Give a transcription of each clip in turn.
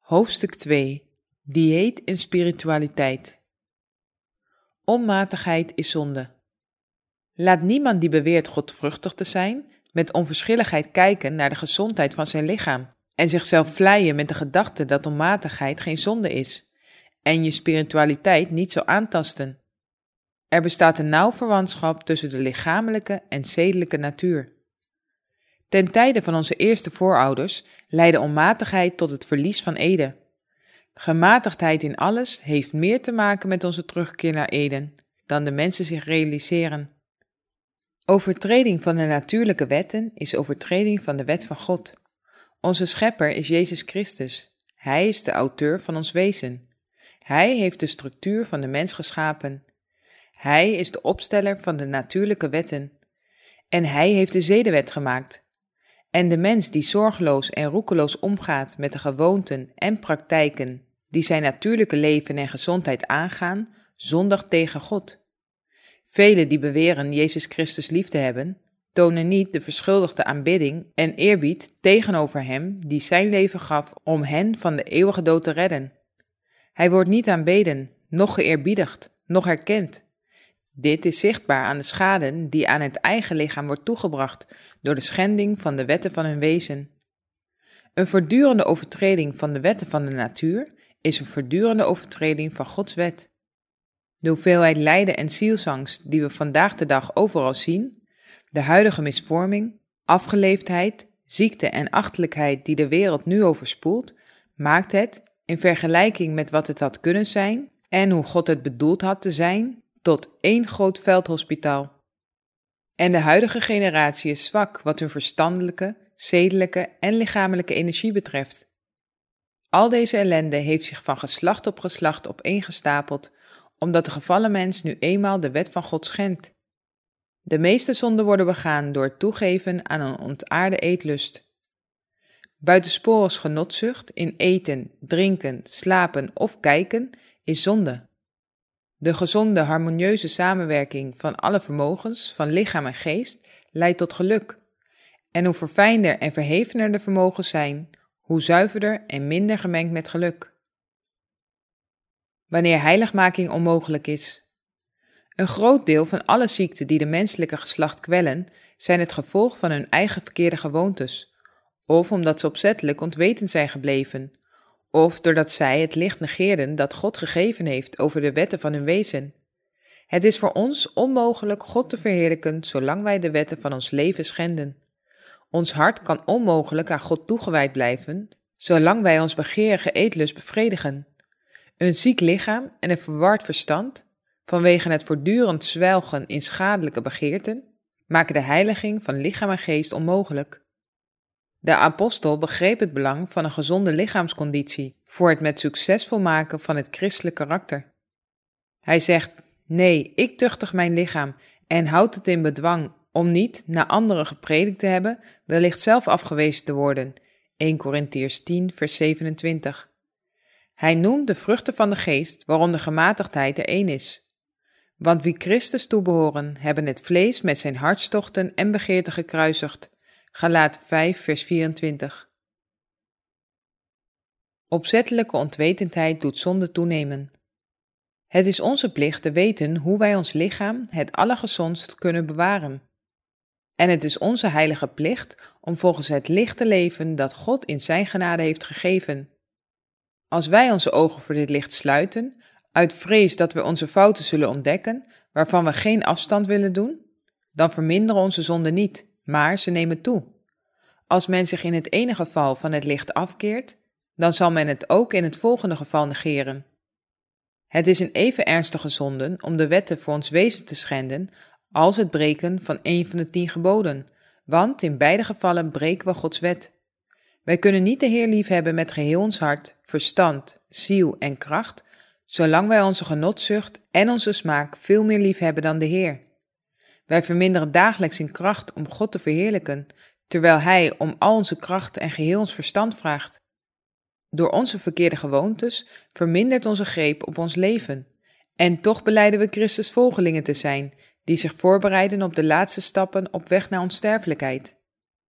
Hoofdstuk 2. Dieet en spiritualiteit. Onmatigheid is zonde. Laat niemand die beweert godvruchtig te zijn, met onverschilligheid kijken naar de gezondheid van zijn lichaam en zichzelf vleien met de gedachte dat onmatigheid geen zonde is en je spiritualiteit niet zo aantasten. Er bestaat een nauw verwantschap tussen de lichamelijke en zedelijke natuur. Ten tijde van onze eerste voorouders leidde onmatigheid tot het verlies van Eden. Gematigdheid in alles heeft meer te maken met onze terugkeer naar Eden dan de mensen zich realiseren. Overtreding van de natuurlijke wetten is overtreding van de wet van God. Onze schepper is Jezus Christus. Hij is de auteur van ons wezen. Hij heeft de structuur van de mens geschapen. Hij is de opsteller van de natuurlijke wetten. En hij heeft de zedenwet gemaakt. En de mens die zorgeloos en roekeloos omgaat met de gewoonten en praktijken die zijn natuurlijke leven en gezondheid aangaan, zondigt tegen God. Velen die beweren Jezus Christus lief te hebben, tonen niet de verschuldigde aanbidding en eerbied tegenover hem die zijn leven gaf om hen van de eeuwige dood te redden. Hij wordt niet aanbeden, noch geëerbiedigd, noch erkend. Dit is zichtbaar aan de schade die aan het eigen lichaam wordt toegebracht door de schending van de wetten van hun wezen. Een voortdurende overtreding van de wetten van de natuur is een voortdurende overtreding van Gods wet. De hoeveelheid lijden en zielsangst die we vandaag de dag overal zien, de huidige misvorming, afgeleefdheid, ziekte en achtelijkheid die de wereld nu overspoelt, maakt het, in vergelijking met wat het had kunnen zijn en hoe God het bedoeld had te zijn, tot één groot veldhospitaal. En de huidige generatie is zwak wat hun verstandelijke, zedelijke en lichamelijke energie betreft. Al deze ellende heeft zich van geslacht op geslacht opeengestapeld, omdat de gevallen mens nu eenmaal de wet van God schendt. De meeste zonden worden begaan door het toegeven aan een ontaarde eetlust. Buitensporig genotzucht in eten, drinken, slapen of kijken is zonde. De gezonde, harmonieuze samenwerking van alle vermogens, van lichaam en geest, leidt tot geluk. En hoe verfijnder en verhevener de vermogens zijn, hoe zuiverder en minder gemengd met geluk. Wanneer heiligmaking onmogelijk is. Een groot deel van alle ziekten die de menselijke geslacht kwellen, zijn het gevolg van hun eigen verkeerde gewoontes, of omdat ze opzettelijk ontwetend zijn gebleven, of doordat zij het licht negeerden dat God gegeven heeft over de wetten van hun wezen. Het is voor ons onmogelijk God te verheerlijken zolang wij de wetten van ons leven schenden. Ons hart kan onmogelijk aan God toegewijd blijven, zolang wij ons begeerige eetlust bevredigen. Een ziek lichaam en een verward verstand, vanwege het voortdurend zwelgen in schadelijke begeerten, maken de heiliging van lichaam en geest onmogelijk. De apostel begreep het belang van een gezonde lichaamsconditie voor het met succes volmaken van het christelijk karakter. Hij zegt, nee, ik tuchtig mijn lichaam en houd het in bedwang om niet, naar anderen gepredikt te hebben, wellicht zelf afgewezen te worden. 1 Korintiërs 10 vers 27. Hij noemt de vruchten van de geest, waaronder gematigdheid er één is. Want wie Christus toebehoren, hebben het vlees met zijn hartstochten en begeerten gekruisigd. Galaten 5 vers 24. Opzettelijke onwetendheid doet zonde toenemen. Het is onze plicht te weten hoe wij ons lichaam het allergezondst kunnen bewaren. En het is onze heilige plicht om volgens het licht te leven dat God in zijn genade heeft gegeven. Als wij onze ogen voor dit licht sluiten, uit vrees dat we onze fouten zullen ontdekken, waarvan we geen afstand willen doen, dan verminderen onze zonden niet, maar ze nemen toe. Als men zich in het ene geval van het licht afkeert, dan zal men het ook in het volgende geval negeren. Het is een even ernstige zonde om de wetten voor ons wezen te schenden als het breken van een van de 10 geboden, want in beide gevallen breken we Gods wet. Wij kunnen niet de Heer liefhebben met geheel ons hart, verstand, ziel en kracht, zolang wij onze genotzucht en onze smaak veel meer liefhebben dan de Heer. Wij verminderen dagelijks in kracht om God te verheerlijken, terwijl Hij om al onze kracht en geheel ons verstand vraagt. Door onze verkeerde gewoontes vermindert onze greep op ons leven. En toch belijden we Christus volgelingen te zijn, die zich voorbereiden op de laatste stappen op weg naar onsterfelijkheid.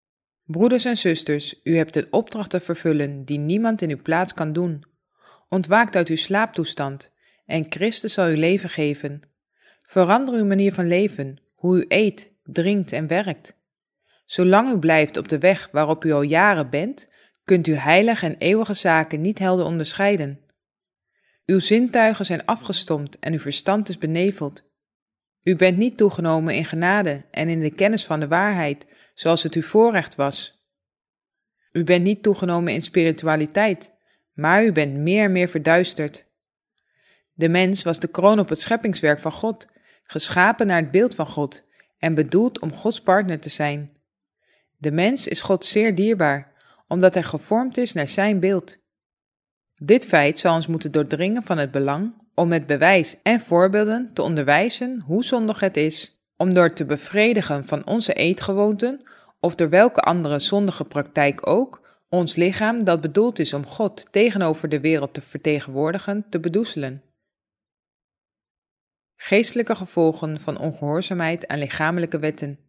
Broeders en zusters, u hebt een opdracht te vervullen die niemand in uw plaats kan doen. Ontwaakt uit uw slaaptoestand en Christus zal u leven geven. Verander uw manier van leven, hoe u eet, drinkt en werkt. Zolang u blijft op de weg waarop u al jaren bent, kunt u heilige en eeuwige zaken niet helder onderscheiden. Uw zintuigen zijn afgestompt en uw verstand is beneveld. U bent niet toegenomen in genade en in de kennis van de waarheid, zoals het uw voorrecht was. U bent niet toegenomen in spiritualiteit, maar u bent meer en meer verduisterd. De mens was de kroon op het scheppingswerk van God, geschapen naar het beeld van God en bedoeld om Gods partner te zijn. De mens is God zeer dierbaar, omdat hij gevormd is naar zijn beeld. Dit feit zal ons moeten doordringen van het belang om met bewijs en voorbeelden te onderwijzen hoe zondig het is om door te bevredigen van onze eetgewoonten of door welke andere zondige praktijk ook ons lichaam dat bedoeld is om God tegenover de wereld te vertegenwoordigen te bedoezelen. Geestelijke gevolgen van ongehoorzaamheid aan lichamelijke wetten.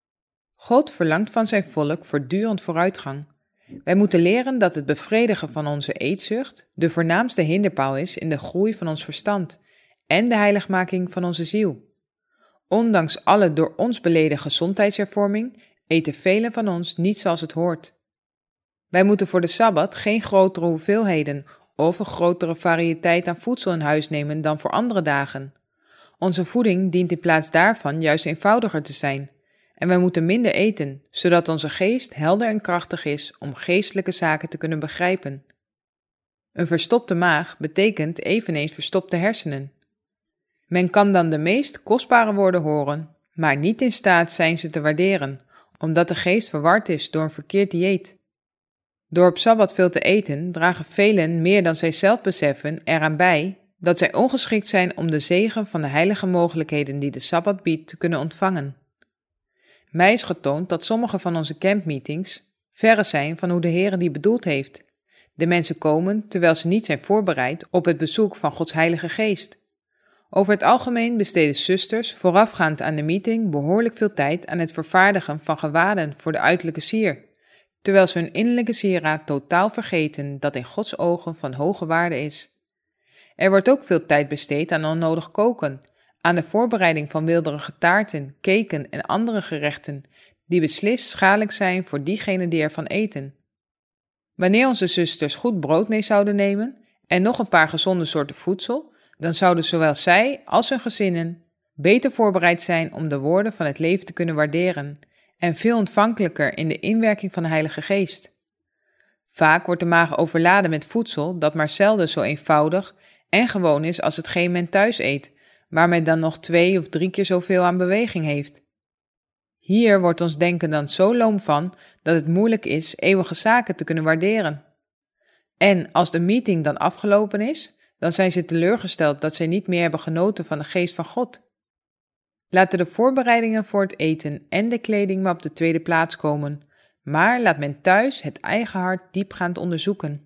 God verlangt van zijn volk voortdurend vooruitgang. Wij moeten leren dat het bevredigen van onze eetzucht de voornaamste hinderpaal is in de groei van ons verstand en de heiligmaking van onze ziel. Ondanks alle door ons beleden gezondheidshervorming eten velen van ons niet zoals het hoort. Wij moeten voor de Sabbat geen grotere hoeveelheden of een grotere variëteit aan voedsel in huis nemen dan voor andere dagen. Onze voeding dient in plaats daarvan juist eenvoudiger te zijn. En wij moeten minder eten, zodat onze geest helder en krachtig is om geestelijke zaken te kunnen begrijpen. Een verstopte maag betekent eveneens verstopte hersenen. Men kan dan de meest kostbare woorden horen, maar niet in staat zijn ze te waarderen, omdat de geest verward is door een verkeerd dieet. Door op Sabbat veel te eten dragen velen meer dan zij zelf beseffen eraan bij dat zij ongeschikt zijn om de zegen van de heilige mogelijkheden die de Sabbat biedt te kunnen ontvangen. Mij is getoond dat sommige van onze campmeetings verre zijn van hoe de Heere die bedoeld heeft. De mensen komen terwijl ze niet zijn voorbereid op het bezoek van Gods Heilige Geest. Over het algemeen besteden zusters voorafgaand aan de meeting behoorlijk veel tijd aan het vervaardigen van gewaden voor de uiterlijke sier, terwijl ze hun innerlijke sieraad totaal vergeten dat in Gods ogen van hoge waarde is. Er wordt ook veel tijd besteed aan onnodig koken, aan de voorbereiding van weelderige taarten, cakeen en andere gerechten, die beslist schadelijk zijn voor diegenen die ervan eten. Wanneer onze zusters goed brood mee zouden nemen en nog een paar gezonde soorten voedsel, dan zouden zowel zij als hun gezinnen beter voorbereid zijn om de woorden van het leven te kunnen waarderen en veel ontvankelijker in de inwerking van de Heilige Geest. Vaak wordt de maag overladen met voedsel dat maar zelden zo eenvoudig en gewoon is als hetgeen men thuis eet, waar men dan nog 2 of 3 keer zoveel aan beweging heeft. Hier wordt ons denken dan zo loom van dat het moeilijk is eeuwige zaken te kunnen waarderen. En als de meeting dan afgelopen is, dan zijn ze teleurgesteld dat zij niet meer hebben genoten van de geest van God. Laten de voorbereidingen voor het eten en de kleding maar op de tweede plaats komen, maar laat men thuis het eigen hart diepgaand onderzoeken.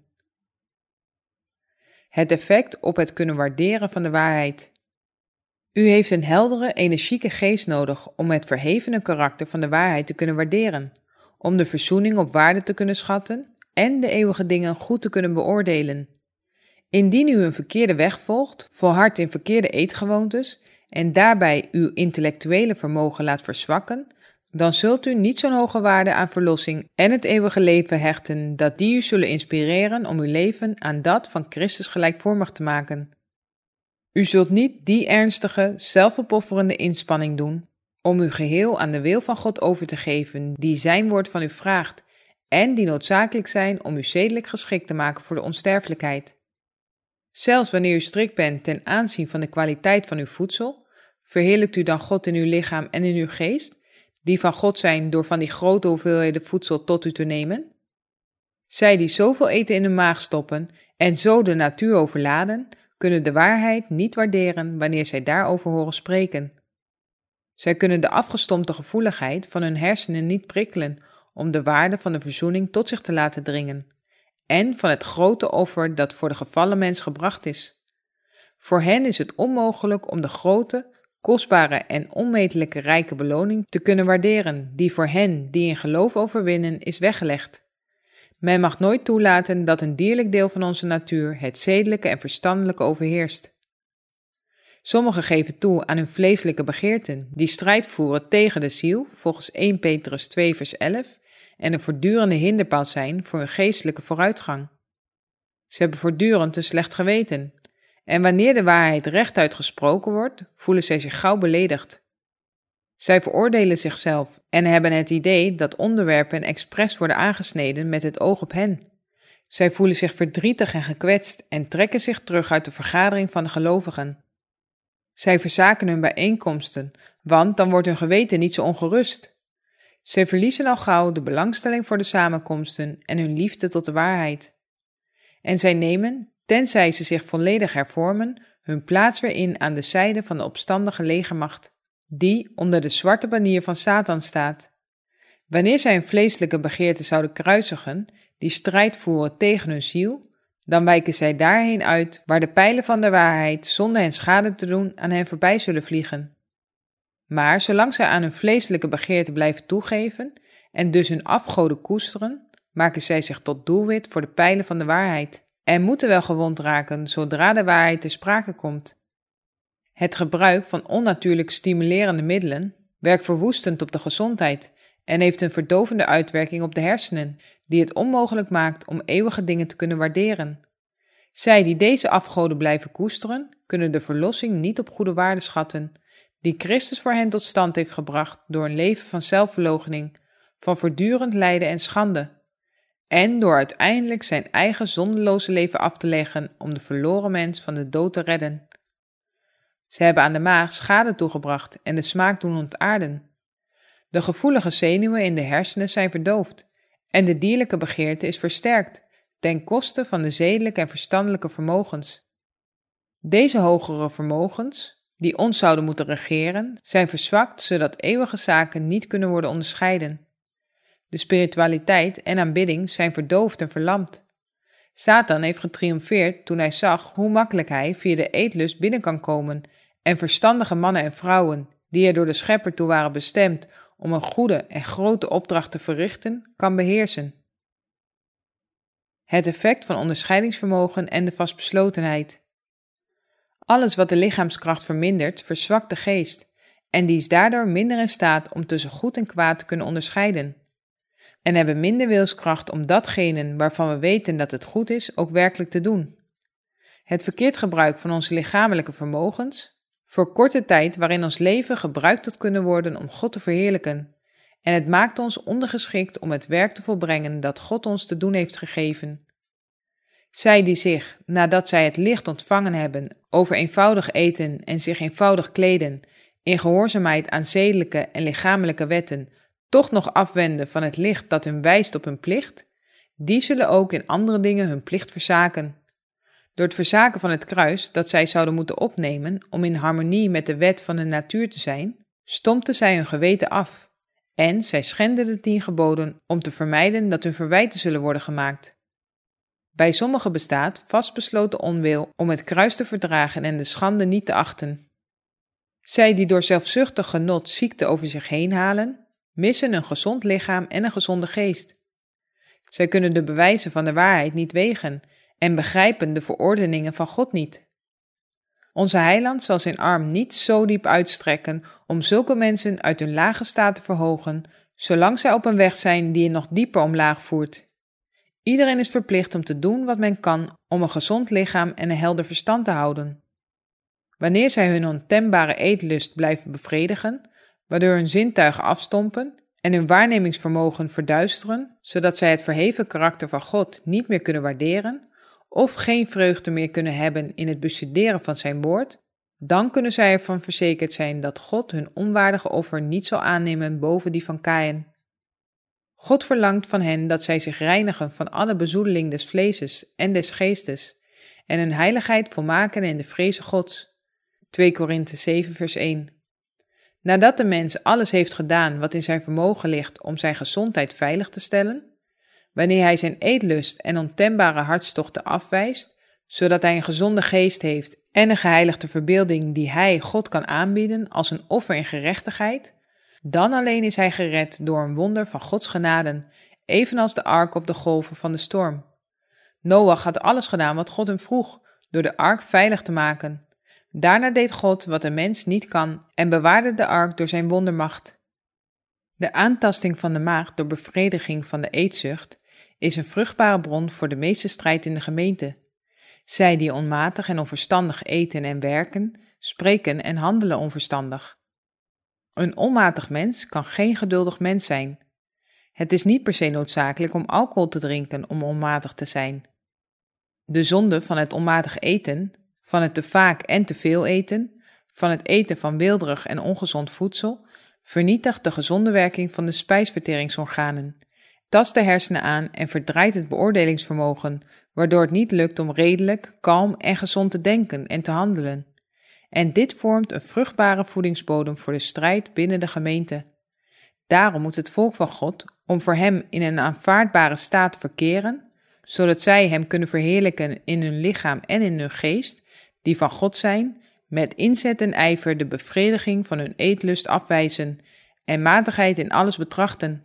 Het effect op het kunnen waarderen van de waarheid. U heeft een heldere, energieke geest nodig om het verhevene karakter van de waarheid te kunnen waarderen, om de verzoening op waarde te kunnen schatten en de eeuwige dingen goed te kunnen beoordelen. Indien u een verkeerde weg volgt, volhardt in verkeerde eetgewoontes en daarbij uw intellectuele vermogen laat verzwakken, dan zult u niet zo'n hoge waarde aan verlossing en het eeuwige leven hechten dat die u zullen inspireren om uw leven aan dat van Christus gelijkvormig te maken. U zult niet die ernstige, zelfopofferende inspanning doen om u geheel aan de wil van God over te geven die zijn woord van u vraagt en die noodzakelijk zijn om u zedelijk geschikt te maken voor de onsterfelijkheid. Zelfs wanneer u strikt bent ten aanzien van de kwaliteit van uw voedsel, verheerlijkt u dan God in uw lichaam en in uw geest, die van God zijn door van die grote hoeveelheden voedsel tot u te nemen? Zij die zoveel eten in hun maag stoppen en zo de natuur overladen, kunnen de waarheid niet waarderen wanneer zij daarover horen spreken. Zij kunnen de afgestompte gevoeligheid van hun hersenen niet prikkelen om de waarde van de verzoening tot zich te laten dringen en van het grote offer dat voor de gevallen mens gebracht is. Voor hen is het onmogelijk om de grote, kostbare en onmetelijke rijke beloning te kunnen waarderen, die voor hen die in geloof overwinnen is weggelegd. Men mag nooit toelaten dat een dierlijk deel van onze natuur het zedelijke en verstandelijke overheerst. Sommigen geven toe aan hun vleeselijke begeerten, die strijd voeren tegen de ziel, volgens 1 Petrus 2 vers 11, en een voortdurende hinderpaal zijn voor hun geestelijke vooruitgang. Ze hebben voortdurend een slecht geweten, en wanneer de waarheid rechtuit gesproken wordt, voelen zij zich gauw beledigd. Zij veroordelen zichzelf en hebben het idee dat onderwerpen expres worden aangesneden met het oog op hen. Zij voelen zich verdrietig en gekwetst en trekken zich terug uit de vergadering van de gelovigen. Zij verzaken hun bijeenkomsten, want dan wordt hun geweten niet zo ongerust. Zij verliezen al gauw de belangstelling voor de samenkomsten en hun liefde tot de waarheid. En zij nemen, tenzij ze zich volledig hervormen, hun plaats weer in aan de zijde van de opstandige legermacht, die onder de zwarte banier van Satan staat. Wanneer zij hun vleeselijke begeerten zouden kruisigen, die strijd voeren tegen hun ziel, dan wijken zij daarheen uit waar de pijlen van de waarheid, zonder hen schade te doen, aan hen voorbij zullen vliegen. Maar zolang zij aan hun vleeselijke begeerten blijven toegeven en dus hun afgoden koesteren, maken zij zich tot doelwit voor de pijlen van de waarheid en moeten wel gewond raken zodra de waarheid ter sprake komt. Het gebruik van onnatuurlijk stimulerende middelen werkt verwoestend op de gezondheid en heeft een verdovende uitwerking op de hersenen, die het onmogelijk maakt om eeuwige dingen te kunnen waarderen. Zij die deze afgoden blijven koesteren, kunnen de verlossing niet op goede waarde schatten, die Christus voor hen tot stand heeft gebracht door een leven van zelfverloochening, van voortdurend lijden en schande, en door uiteindelijk zijn eigen zondeloze leven af te leggen om de verloren mens van de dood te redden. Ze hebben aan de maag schade toegebracht en de smaak doen ontaarden. De gevoelige zenuwen in de hersenen zijn verdoofd en de dierlijke begeerte is versterkt, ten koste van de zedelijke en verstandelijke vermogens. Deze hogere vermogens, die ons zouden moeten regeren, zijn verzwakt zodat eeuwige zaken niet kunnen worden onderscheiden. De spiritualiteit en aanbidding zijn verdoofd en verlamd. Satan heeft getriomfeerd toen hij zag hoe makkelijk hij via de eetlust binnen kan komen en verstandige mannen en vrouwen, die er door de Schepper toe waren bestemd om een goede en grote opdracht te verrichten, kan beheersen. Het effect van onderscheidingsvermogen en de vastbeslotenheid. Alles wat de lichaamskracht vermindert, verzwakt de geest, en die is daardoor minder in staat om tussen goed en kwaad te kunnen onderscheiden. En hebben minder wilskracht om datgene waarvan we weten dat het goed is, ook werkelijk te doen. Het verkeerd gebruik van onze lichamelijke vermogens voor korte tijd waarin ons leven gebruikt had kunnen worden om God te verheerlijken, en het maakt ons ondergeschikt om het werk te volbrengen dat God ons te doen heeft gegeven. Zij die zich, nadat zij het licht ontvangen hebben, over eenvoudig eten en zich eenvoudig kleden, in gehoorzaamheid aan zedelijke en lichamelijke wetten, toch nog afwenden van het licht dat hun wijst op hun plicht, die zullen ook in andere dingen hun plicht verzaken. Door het verzaken van het kruis dat zij zouden moeten opnemen om in harmonie met de wet van de natuur te zijn, stompten zij hun geweten af, en zij schenden de 10 geboden om te vermijden dat hun verwijten zullen worden gemaakt. Bij sommigen bestaat vastbesloten onwil om het kruis te verdragen en de schande niet te achten. Zij die door zelfzuchtig genot ziekte over zich heen halen, missen een gezond lichaam en een gezonde geest. Zij kunnen de bewijzen van de waarheid niet wegen en begrijpen de verordeningen van God niet. Onze heiland zal zijn arm niet zo diep uitstrekken om zulke mensen uit hun lage staat te verhogen, zolang zij op een weg zijn die je nog dieper omlaag voert. Iedereen is verplicht om te doen wat men kan om een gezond lichaam en een helder verstand te houden. Wanneer zij hun ontembare eetlust blijven bevredigen, waardoor hun zintuigen afstompen en hun waarnemingsvermogen verduisteren, zodat zij het verheven karakter van God niet meer kunnen waarderen, of geen vreugde meer kunnen hebben in het bestuderen van zijn woord, dan kunnen zij ervan verzekerd zijn dat God hun onwaardige offer niet zal aannemen boven die van Kaïn. God verlangt van hen dat zij zich reinigen van alle bezoedeling des vleeses en des geestes en hun heiligheid volmaken in de vreze Gods. 2 Korinthe 7 vers 1. Nadat de mens alles heeft gedaan wat in zijn vermogen ligt om zijn gezondheid veilig te stellen, wanneer hij zijn eetlust en ontembare hartstochten afwijst, zodat hij een gezonde geest heeft en een geheiligde verbeelding die hij God kan aanbieden als een offer in gerechtigheid, dan alleen is hij gered door een wonder van Gods genaden, evenals de ark op de golven van de storm. Noach had alles gedaan wat God hem vroeg, door de ark veilig te maken. Daarna deed God wat een mens niet kan en bewaarde de ark door zijn wondermacht. De aantasting van de maagd door bevrediging van de eetzucht is een vruchtbare bron voor de meeste strijd in de gemeente. Zij die onmatig en onverstandig eten en werken, spreken en handelen onverstandig. Een onmatig mens kan geen geduldig mens zijn. Het is niet per se noodzakelijk om alcohol te drinken om onmatig te zijn. De zonde van het onmatig eten, van het te vaak en te veel eten, van het eten van weelderig en ongezond voedsel, vernietigt de gezonde werking van de spijsverteringsorganen, tast de hersenen aan en verdraait het beoordelingsvermogen, waardoor het niet lukt om redelijk, kalm en gezond te denken en te handelen. En dit vormt een vruchtbare voedingsbodem voor de strijd binnen de gemeente. Daarom moet het volk van God, om voor hem in een aanvaardbare staat verkeren, zodat zij hem kunnen verheerlijken in hun lichaam en in hun geest, die van God zijn, met inzet en ijver de bevrediging van hun eetlust afwijzen en matigheid in alles betrachten.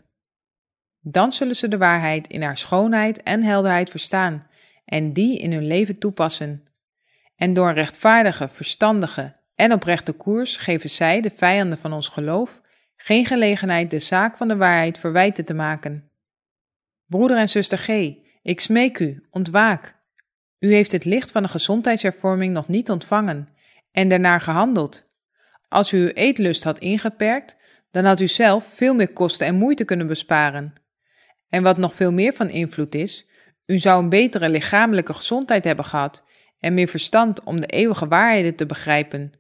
Dan zullen ze de waarheid in haar schoonheid en helderheid verstaan en die in hun leven toepassen. En door een rechtvaardige, verstandige en oprechte koers geven zij, de vijanden van ons geloof, geen gelegenheid de zaak van de waarheid verwijten te maken. Broeder en zuster G., ik smeek u, ontwaak. U heeft het licht van de gezondheidshervorming nog niet ontvangen en daarnaar gehandeld. Als u uw eetlust had ingeperkt, dan had u zelf veel meer kosten en moeite kunnen besparen. En wat nog veel meer van invloed is, u zou een betere lichamelijke gezondheid hebben gehad en meer verstand om de eeuwige waarheden te begrijpen.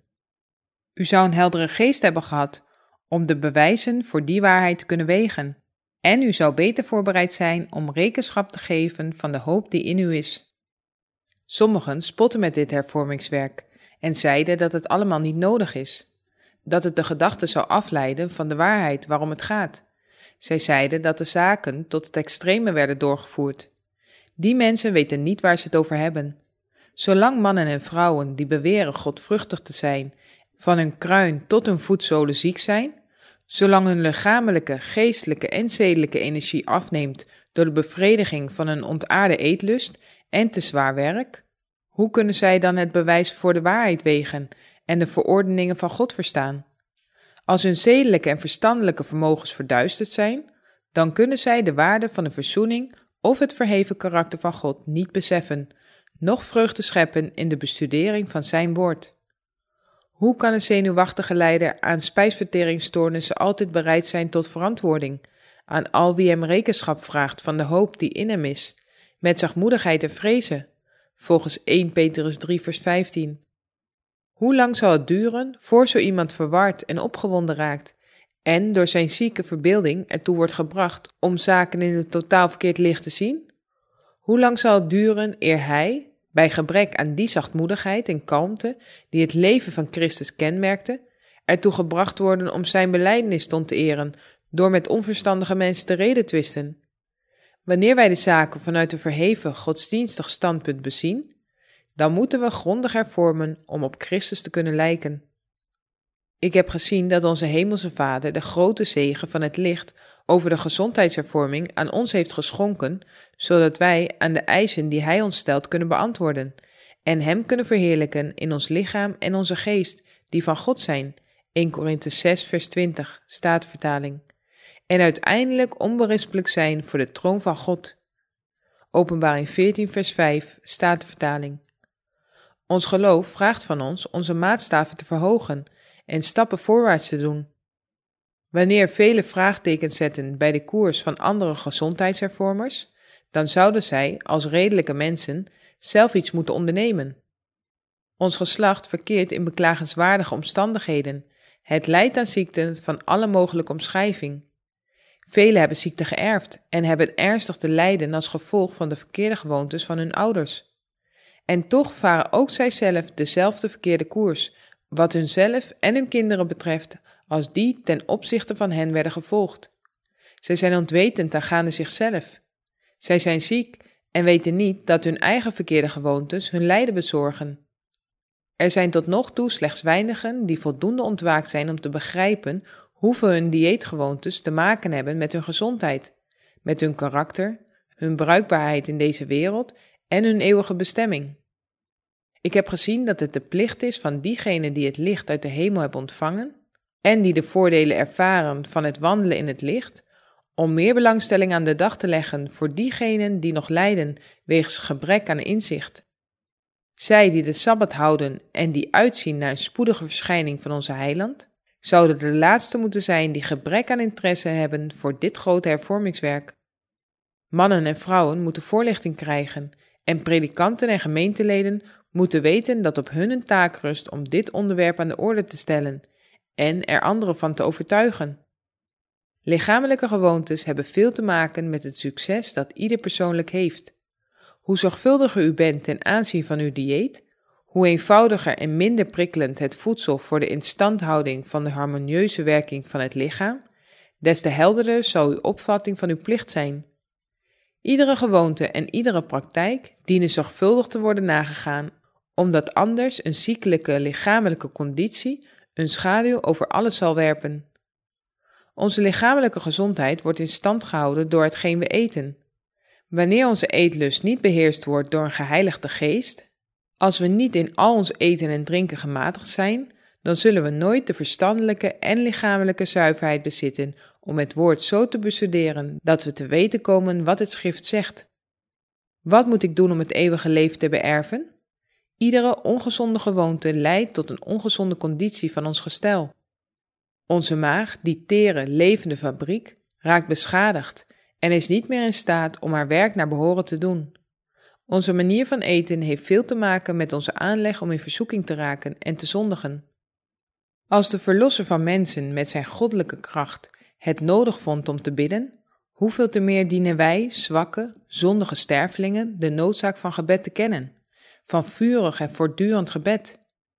U zou een heldere geest hebben gehad om de bewijzen voor die waarheid te kunnen wegen. En u zou beter voorbereid zijn om rekenschap te geven van de hoop die in u is. Sommigen spotten met dit hervormingswerk en zeiden dat het allemaal niet nodig is, dat het de gedachte zou afleiden van de waarheid waarom het gaat. Zij zeiden dat de zaken tot het extreme werden doorgevoerd. Die mensen weten niet waar ze het over hebben. Zolang mannen en vrouwen die beweren godvruchtig te zijn, van hun kruin tot hun voetzolen ziek zijn, zolang hun lichamelijke, geestelijke en zedelijke energie afneemt door de bevrediging van een ontaarde eetlust en te zwaar werk, hoe kunnen zij dan het bewijs voor de waarheid wegen en de verordeningen van God verstaan? Als hun zedelijke en verstandelijke vermogens verduisterd zijn, dan kunnen zij de waarde van de verzoening of het verheven karakter van God niet beseffen, noch vreugde scheppen in de bestudering van zijn woord. Hoe kan een zenuwachtige lijder aan spijsverteringsstoornissen altijd bereid zijn tot verantwoording, aan al wie hem rekenschap vraagt van de hoop die in hem is, met zachtmoedigheid en vrezen, volgens 1 Petrus 3 vers 15. Hoe lang zal het duren voor zo iemand verward en opgewonden raakt en door zijn zieke verbeelding ertoe wordt gebracht om zaken in een totaal verkeerd licht te zien? Hoe lang zal het duren eer hij, bij gebrek aan die zachtmoedigheid en kalmte die het leven van Christus kenmerkte, ertoe gebracht worden om zijn belijdenis te onteren door met onverstandige mensen te redetwisten? Wanneer wij de zaken vanuit een verheven godsdienstig standpunt bezien, dan moeten we grondig hervormen om op Christus te kunnen lijken. Ik heb gezien dat onze Hemelse Vader de grote zegen van het licht over de gezondheidshervorming aan ons heeft geschonken, zodat wij aan de eisen die Hij ons stelt kunnen beantwoorden en Hem kunnen verheerlijken in ons lichaam en onze geest, die van God zijn, 1 Korinthe 6 vers 20, Statenvertaling, en uiteindelijk onberispelijk zijn voor de troon van God. Openbaring 14 vers 5, Statenvertaling. Ons geloof vraagt van ons onze maatstaven te verhogen en stappen voorwaarts te doen. Wanneer vele vraagtekens zetten bij de koers van andere gezondheidshervormers, dan zouden zij, als redelijke mensen, zelf iets moeten ondernemen. Ons geslacht verkeert in beklagenswaardige omstandigheden. Het lijdt aan ziekten van alle mogelijke omschrijving. Velen hebben ziekte geërfd en hebben ernstig te lijden als gevolg van de verkeerde gewoontes van hun ouders. En toch varen ook zij zelf dezelfde verkeerde koers, wat hunzelf en hun kinderen betreft, als die ten opzichte van hen werden gevolgd. Zij zijn ontwetend aangaande zichzelf. Zij zijn ziek en weten niet dat hun eigen verkeerde gewoontes hun lijden bezorgen. Er zijn tot nog toe slechts weinigen die voldoende ontwaakt zijn om te begrijpen hoeveel hun dieetgewoontes te maken hebben met hun gezondheid, met hun karakter, hun bruikbaarheid in deze wereld en hun eeuwige bestemming. Ik heb gezien dat het de plicht is van diegenen die het licht uit de hemel hebben ontvangen en die de voordelen ervaren van het wandelen in het licht, om meer belangstelling aan de dag te leggen voor diegenen die nog lijden wegens gebrek aan inzicht. Zij die de Sabbat houden en die uitzien naar een spoedige verschijning van onze Heiland, zouden de laatste moeten zijn die gebrek aan interesse hebben voor dit grote hervormingswerk. Mannen en vrouwen moeten voorlichting krijgen en predikanten en gemeenteleden moeten weten dat op hun een taak rust om dit onderwerp aan de orde te stellen en er anderen van te overtuigen. Lichamelijke gewoontes hebben veel te maken met het succes dat ieder persoonlijk heeft. Hoe zorgvuldiger u bent ten aanzien van uw dieet, hoe eenvoudiger en minder prikkelend het voedsel voor de instandhouding van de harmonieuze werking van het lichaam, des te helderder zal uw opvatting van uw plicht zijn. Iedere gewoonte en iedere praktijk dienen zorgvuldig te worden nagegaan, omdat anders een ziekelijke lichamelijke conditie een schaduw over alles zal werpen. Onze lichamelijke gezondheid wordt in stand gehouden door hetgeen we eten. Wanneer onze eetlust niet beheerst wordt door een geheiligde geest, als we niet in al ons eten en drinken gematigd zijn, dan zullen we nooit de verstandelijke en lichamelijke zuiverheid bezitten om het woord zo te bestuderen dat we te weten komen wat het schrift zegt. Wat moet ik doen om het eeuwige leven te beërven? Iedere ongezonde gewoonte leidt tot een ongezonde conditie van ons gestel. Onze maag, die tere, levende fabriek, raakt beschadigd en is niet meer in staat om haar werk naar behoren te doen. Onze manier van eten heeft veel te maken met onze aanleg om in verzoeking te raken en te zondigen. Als de Verlosser van mensen met zijn goddelijke kracht het nodig vond om te bidden, hoeveel te meer dienen wij, zwakke, zondige stervelingen, de noodzaak van gebed te kennen, van vurig en voortdurend gebed.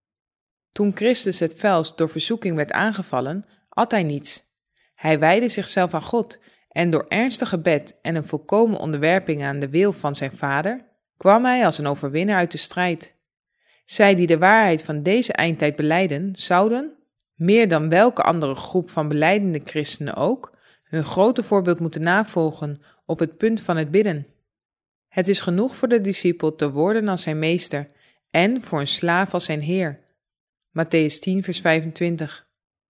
Toen Christus het felst door verzoeking werd aangevallen, at hij niets. Hij wijdde zichzelf aan God en door ernstig gebed en een volkomen onderwerping aan de wil van zijn Vader, kwam hij als een overwinnaar uit de strijd. Zij die de waarheid van deze eindtijd belijden, zouden, meer dan welke andere groep van belijdende christenen ook, hun grote voorbeeld moeten navolgen op het punt van het bidden. Het is genoeg voor de discipel te worden als zijn meester en voor een slaaf als zijn heer. Mattheüs 10 vers 25.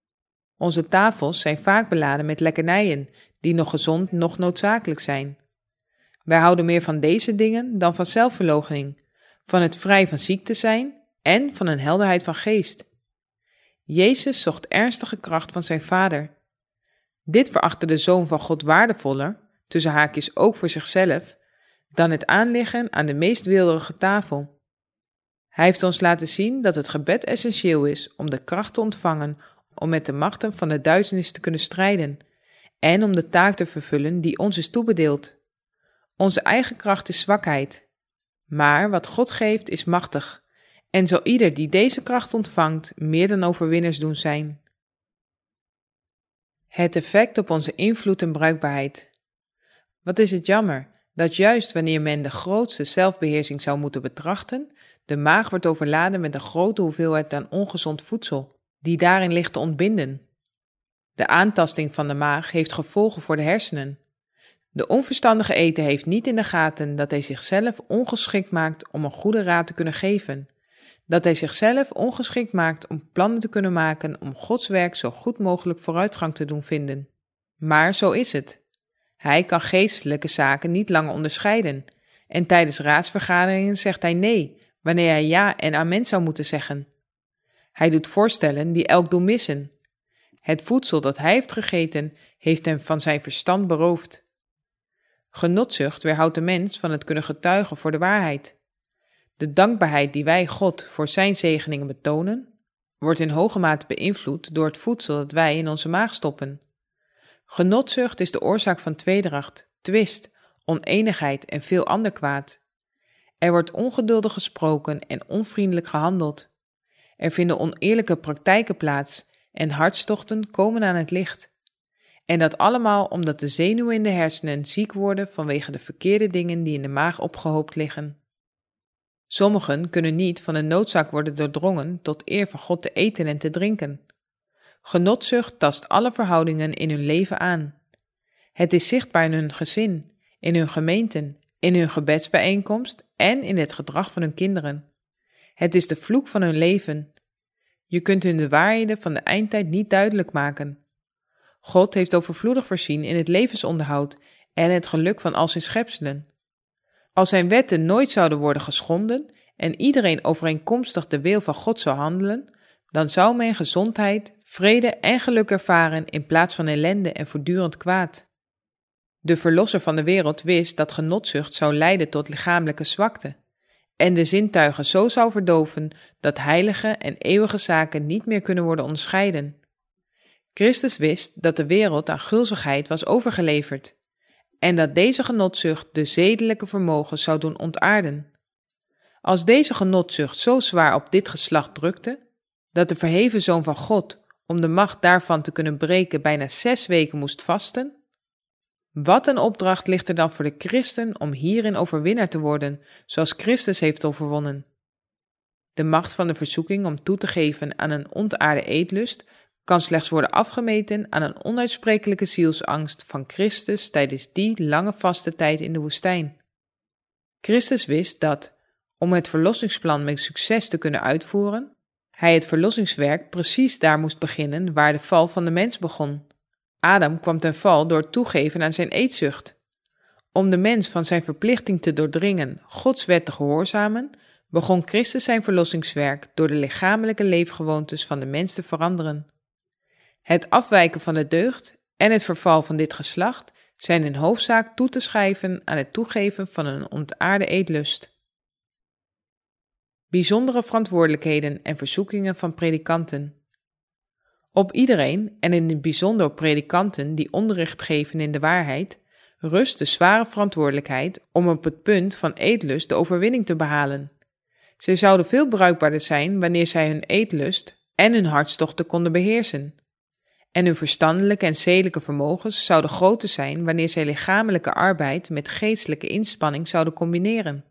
Onze tafels zijn vaak beladen met lekkernijen die nog gezond, nog noodzakelijk zijn. Wij houden meer van deze dingen dan van zelfverloochening, van het vrij van ziekte zijn en van een helderheid van geest. Jezus zocht ernstige kracht van zijn Vader. Dit verachtte de Zoon van God waardevoller, tussen haakjes ook voor zichzelf, dan het aanliggen aan de meest weelderige tafel. Hij heeft ons laten zien dat het gebed essentieel is om de kracht te ontvangen om met de machten van de duisternis te kunnen strijden en om de taak te vervullen die ons is toebedeeld. Onze eigen kracht is zwakheid, maar wat God geeft is machtig en zal ieder die deze kracht ontvangt meer dan overwinnaars doen zijn. Het effect op onze invloed en bruikbaarheid. Wat is het jammer dat juist wanneer men de grootste zelfbeheersing zou moeten betrachten, de maag wordt overladen met een grote hoeveelheid aan ongezond voedsel, die daarin ligt te ontbinden. De aantasting van de maag heeft gevolgen voor de hersenen. De onverstandige eter heeft niet in de gaten dat hij zichzelf ongeschikt maakt om een goede raad te kunnen geven, dat hij zichzelf ongeschikt maakt om plannen te kunnen maken om Gods werk zo goed mogelijk vooruitgang te doen vinden. Maar zo is het. Hij kan geestelijke zaken niet langer onderscheiden en tijdens raadsvergaderingen zegt hij nee, wanneer hij ja en amen zou moeten zeggen. Hij doet voorstellen die elk doel missen. Het voedsel dat hij heeft gegeten heeft hem van zijn verstand beroofd. Genotzucht weerhoudt de mens van het kunnen getuigen voor de waarheid. De dankbaarheid die wij God voor zijn zegeningen betonen, wordt in hoge mate beïnvloed door het voedsel dat wij in onze maag stoppen. Genotzucht is de oorzaak van tweedracht, twist, oneenigheid en veel ander kwaad. Er wordt ongeduldig gesproken en onvriendelijk gehandeld. Er vinden oneerlijke praktijken plaats en hartstochten komen aan het licht. En dat allemaal omdat de zenuwen in de hersenen ziek worden vanwege de verkeerde dingen die in de maag opgehoopt liggen. Sommigen kunnen niet van de noodzaak worden doordrongen tot eer van God te eten en te drinken. Genotzucht tast alle verhoudingen in hun leven aan. Het is zichtbaar in hun gezin, in hun gemeenten, in hun gebedsbijeenkomst en in het gedrag van hun kinderen. Het is de vloek van hun leven. Je kunt hun de waarheden van de eindtijd niet duidelijk maken. God heeft overvloedig voorzien in het levensonderhoud en het geluk van al zijn schepselen. Als zijn wetten nooit zouden worden geschonden en iedereen overeenkomstig de wil van God zou handelen, dan zou men gezondheid, vrede en geluk ervaren in plaats van ellende en voortdurend kwaad. De verlosser van de wereld wist dat genotzucht zou leiden tot lichamelijke zwakte en de zintuigen zo zou verdoven dat heilige en eeuwige zaken niet meer kunnen worden onderscheiden. Christus wist dat de wereld aan gulzigheid was overgeleverd en dat deze genotzucht de zedelijke vermogens zou doen ontaarden. Als deze genotzucht zo zwaar op dit geslacht drukte, dat de verheven Zoon van God, om de macht daarvan te kunnen breken, bijna 6 weken moest vasten, wat een opdracht ligt er dan voor de christen om hierin overwinnaar te worden, zoals Christus heeft overwonnen. De macht van de verzoeking om toe te geven aan een ontaarde eetlust kan slechts worden afgemeten aan een onuitsprekelijke zielsangst van Christus tijdens die lange vaste tijd in de woestijn. Christus wist dat, om het verlossingsplan met succes te kunnen uitvoeren, hij het verlossingswerk precies daar moest beginnen waar de val van de mens begon. Adam kwam ten val door het toegeven aan zijn eetzucht. Om de mens van zijn verplichting te doordringen Gods wet te gehoorzamen, begon Christus zijn verlossingswerk door de lichamelijke leefgewoontes van de mens te veranderen. Het afwijken van de deugd en het verval van dit geslacht zijn in hoofdzaak toe te schrijven aan het toegeven van een ontaarde eetlust. Bijzondere verantwoordelijkheden en verzoekingen van predikanten. Op iedereen, en in het bijzonder op predikanten die onderricht geven in de waarheid, rust de zware verantwoordelijkheid om op het punt van eetlust de overwinning te behalen. Zij zouden veel bruikbaarder zijn wanneer zij hun eetlust en hun hartstochten konden beheersen. En hun verstandelijke en zedelijke vermogens zouden groter zijn wanneer zij lichamelijke arbeid met geestelijke inspanning zouden combineren.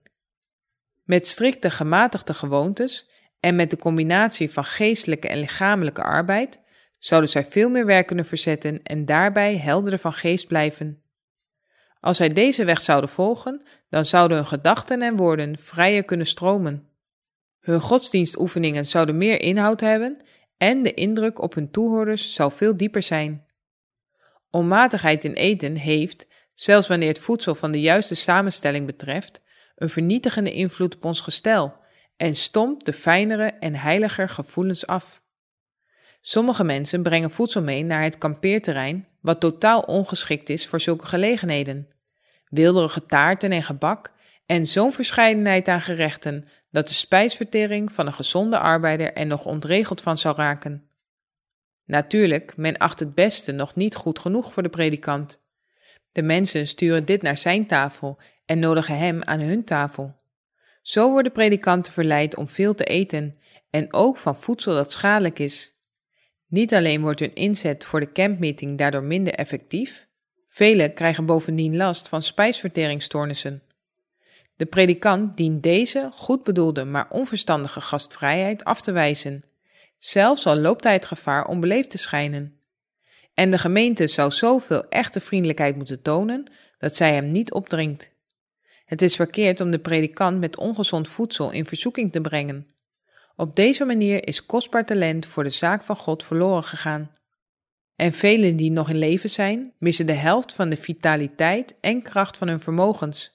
Met strikte gematigde gewoontes en met de combinatie van geestelijke en lichamelijke arbeid zouden zij veel meer werk kunnen verzetten en daarbij helderder van geest blijven. Als zij deze weg zouden volgen, dan zouden hun gedachten en woorden vrijer kunnen stromen. Hun godsdienstoefeningen zouden meer inhoud hebben en de indruk op hun toehoorders zou veel dieper zijn. Onmatigheid in eten heeft, zelfs wanneer het voedsel van de juiste samenstelling betreft, een vernietigende invloed op ons gestel en stompt de fijnere en heiliger gevoelens af. Sommige mensen brengen voedsel mee naar het kampeerterrein, wat totaal ongeschikt is voor zulke gelegenheden. Weelderige taarten en gebak en zo'n verscheidenheid aan gerechten dat de spijsvertering van een gezonde arbeider er nog ontregeld van zou raken. Natuurlijk, men acht het beste nog niet goed genoeg voor de predikant. De mensen sturen dit naar zijn tafel en nodigen hem aan hun tafel. Zo worden predikanten verleid om veel te eten en ook van voedsel dat schadelijk is. Niet alleen wordt hun inzet voor de campmeeting daardoor minder effectief, velen krijgen bovendien last van spijsverteringsstoornissen. De predikant dient deze goed bedoelde maar onverstandige gastvrijheid af te wijzen, zelfs al loopt hij het gevaar onbeleefd te schijnen. En de gemeente zou zoveel echte vriendelijkheid moeten tonen dat zij hem niet opdringt. Het is verkeerd om de predikant met ongezond voedsel in verzoeking te brengen. Op deze manier is kostbaar talent voor de zaak van God verloren gegaan. En velen die nog in leven zijn, missen de helft van de vitaliteit en kracht van hun vermogens.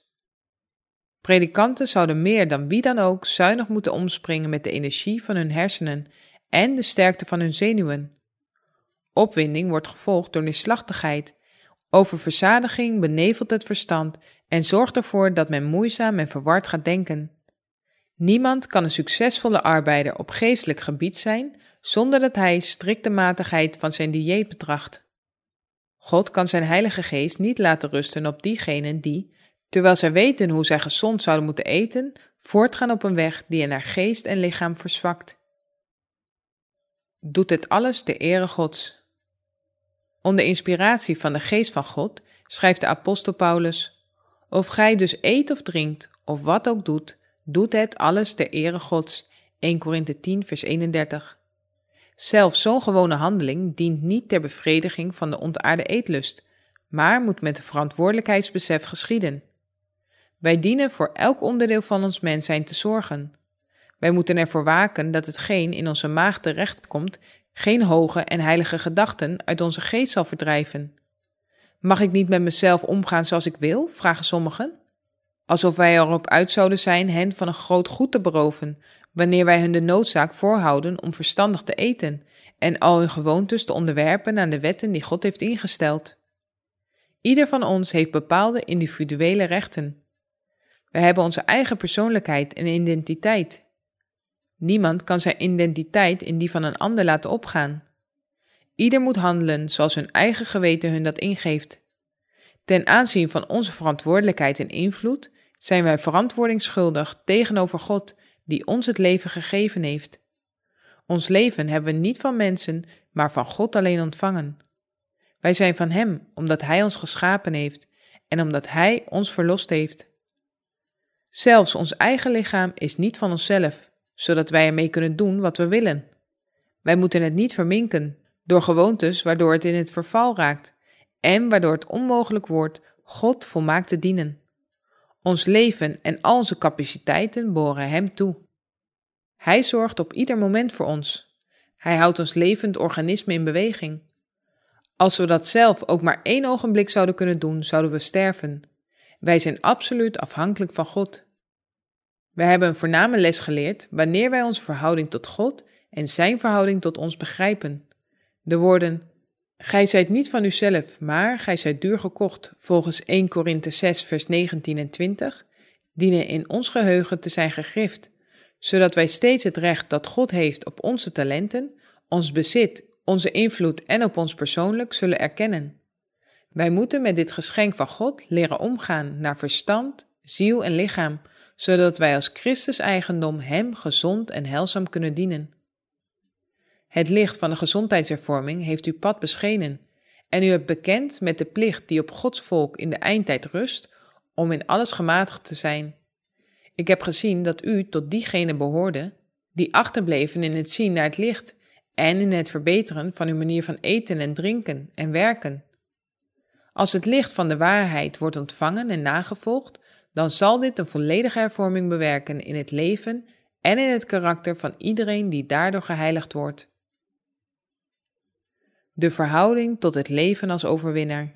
Predikanten zouden meer dan wie dan ook zuinig moeten omspringen met de energie van hun hersenen en de sterkte van hun zenuwen. Opwinding wordt gevolgd door neerslachtigheid. Oververzadiging benevelt het verstand en zorgt ervoor dat men moeizaam en verward gaat denken. Niemand kan een succesvolle arbeider op geestelijk gebied zijn zonder dat hij strikte matigheid van zijn dieet betracht. God kan zijn Heilige Geest niet laten rusten op diegenen die, terwijl zij weten hoe zij gezond zouden moeten eten, voortgaan op een weg die hen naar geest en lichaam verzwakt. Doet dit alles ter ere Gods. Onder inspiratie van de geest van God schrijft de apostel Paulus: Of gij dus eet of drinkt, of wat ook doet, doet het alles ter ere Gods. 1 Korinthe 10 vers 31. Zelfs zo'n gewone handeling dient niet ter bevrediging van de ontaarde eetlust, maar moet met een verantwoordelijkheidsbesef geschieden. Wij dienen voor elk onderdeel van ons mens zijn te zorgen. Wij moeten ervoor waken dat hetgeen in onze maag terechtkomt geen hoge en heilige gedachten uit onze geest zal verdrijven. Mag ik niet met mezelf omgaan zoals ik wil, vragen sommigen. Alsof wij erop uit zouden zijn hen van een groot goed te beroven, wanneer wij hun de noodzaak voorhouden om verstandig te eten en al hun gewoontes te onderwerpen aan de wetten die God heeft ingesteld. Ieder van ons heeft bepaalde individuele rechten. We hebben onze eigen persoonlijkheid en identiteit. Niemand kan zijn identiteit in die van een ander laten opgaan. Ieder moet handelen zoals hun eigen geweten hun dat ingeeft. Ten aanzien van onze verantwoordelijkheid en invloed zijn wij verantwoording schuldig tegenover God, die ons het leven gegeven heeft. Ons leven hebben we niet van mensen, maar van God alleen ontvangen. Wij zijn van Hem, omdat Hij ons geschapen heeft en omdat Hij ons verlost heeft. Zelfs ons eigen lichaam is niet van onszelf, zodat wij ermee kunnen doen wat we willen. Wij moeten het niet verminken door gewoontes waardoor het in het verval raakt en waardoor het onmogelijk wordt God volmaakt te dienen. Ons leven en al onze capaciteiten behoren Hem toe. Hij zorgt op ieder moment voor ons. Hij houdt ons levend organisme in beweging. Als we dat zelf ook maar 1 ogenblik zouden kunnen doen, zouden we sterven. Wij zijn absoluut afhankelijk van God. We hebben een voorname les geleerd wanneer wij onze verhouding tot God en zijn verhouding tot ons begrijpen. De woorden: Gij zijt niet van uzelf, maar gij zijt duur gekocht, volgens 1 Korinthe 6 vers 19 en 20, dienen in ons geheugen te zijn gegrift, zodat wij steeds het recht dat God heeft op onze talenten, ons bezit, onze invloed en op ons persoonlijk zullen erkennen. Wij moeten met dit geschenk van God leren omgaan naar verstand, ziel en lichaam, zodat wij als Christus eigendom Hem gezond en heilzaam kunnen dienen. Het licht van de gezondheidshervorming heeft uw pad beschenen en u hebt bekend met de plicht die op Gods volk in de eindtijd rust om in alles gematigd te zijn. Ik heb gezien dat u tot diegenen behoorde die achterbleven in het zien naar het licht en in het verbeteren van uw manier van eten en drinken en werken. Als het licht van de waarheid wordt ontvangen en nagevolgd, dan zal dit een volledige hervorming bewerken in het leven en in het karakter van iedereen die daardoor geheiligd wordt. De verhouding tot het leven als overwinnaar.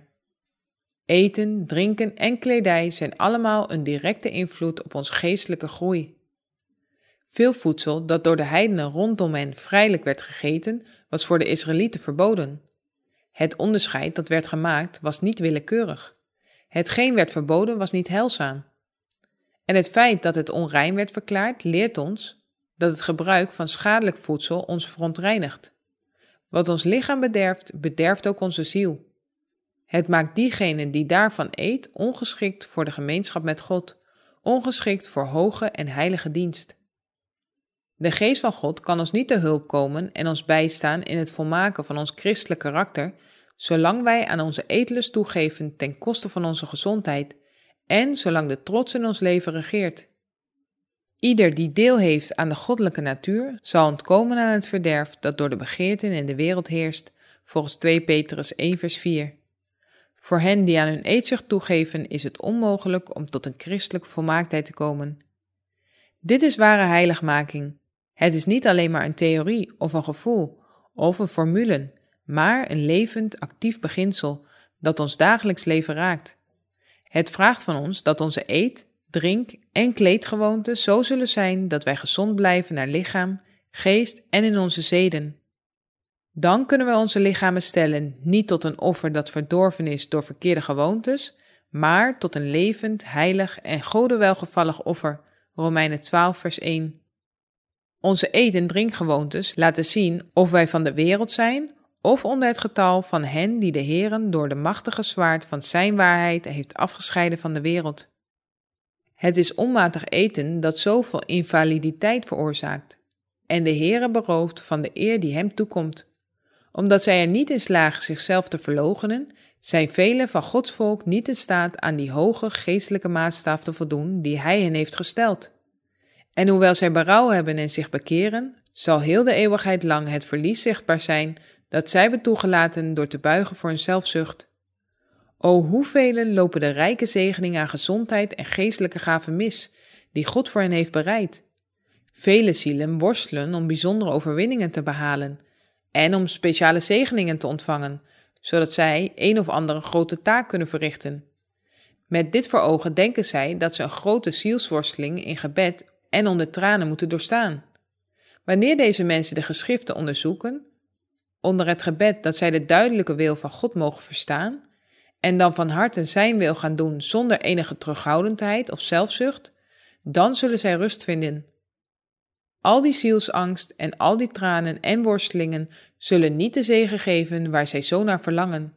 Eten, drinken en kledij zijn allemaal een directe invloed op ons geestelijke groei. Veel voedsel dat door de heidenen rondom hen vrijelijk werd gegeten, was voor de Israëlieten verboden. Het onderscheid dat werd gemaakt was niet willekeurig. Hetgeen werd verboden was niet heilzaam. En het feit dat het onrein werd verklaard leert ons dat het gebruik van schadelijk voedsel ons verontreinigt. Wat ons lichaam bederft, bederft ook onze ziel. Het maakt diegene die daarvan eet ongeschikt voor de gemeenschap met God, ongeschikt voor hoge en heilige dienst. De geest van God kan ons niet te hulp komen en ons bijstaan in het volmaken van ons christelijk karakter, zolang wij aan onze eetlust toegeven ten koste van onze gezondheid en zolang de trots in ons leven regeert. Ieder die deel heeft aan de goddelijke natuur, zal ontkomen aan het verderf dat door de begeerten in de wereld heerst, volgens 2 Petrus 1 vers 4. Voor hen die aan hun eetzucht toegeven, is het onmogelijk om tot een christelijke volmaaktheid te komen. Dit is ware heiligmaking. Het is niet alleen maar een theorie of een gevoel of een formule, maar een levend, actief beginsel dat ons dagelijks leven raakt. Het vraagt van ons dat onze eet, drink- en kleedgewoonten zo zullen zijn dat wij gezond blijven naar lichaam, geest en in onze zeden. Dan kunnen we onze lichamen stellen niet tot een offer dat verdorven is door verkeerde gewoontes, maar tot een levend, heilig en Gode welgevallig offer, Romeinen 12 vers 1. Onze eet- en drinkgewoontes laten zien of wij van de wereld zijn of onder het getal van hen die de Heeren door de machtige zwaard van zijn waarheid heeft afgescheiden van de wereld. Het is onmatig eten dat zoveel invaliditeit veroorzaakt en de Heere berooft van de eer die hem toekomt. Omdat zij er niet in slagen zichzelf te verloochenen, zijn velen van Gods volk niet in staat aan die hoge geestelijke maatstaf te voldoen die Hij hen heeft gesteld. En hoewel zij berouw hebben en zich bekeren, zal heel de eeuwigheid lang het verlies zichtbaar zijn dat zij hebben toegelaten door te buigen voor hun zelfzucht. O, hoeveel lopen de rijke zegeningen aan gezondheid en geestelijke gaven mis, die God voor hen heeft bereid. Vele zielen worstelen om bijzondere overwinningen te behalen en om speciale zegeningen te ontvangen, zodat zij een of andere grote taak kunnen verrichten. Met dit voor ogen denken zij dat ze een grote zielsworsteling in gebed en onder tranen moeten doorstaan. Wanneer deze mensen de geschriften onderzoeken, onder het gebed dat zij de duidelijke wil van God mogen verstaan, en dan van harte zijn wil gaan doen zonder enige terughoudendheid of zelfzucht, dan zullen zij rust vinden. Al die zielsangst en al die tranen en worstelingen zullen niet de zegen geven waar zij zo naar verlangen.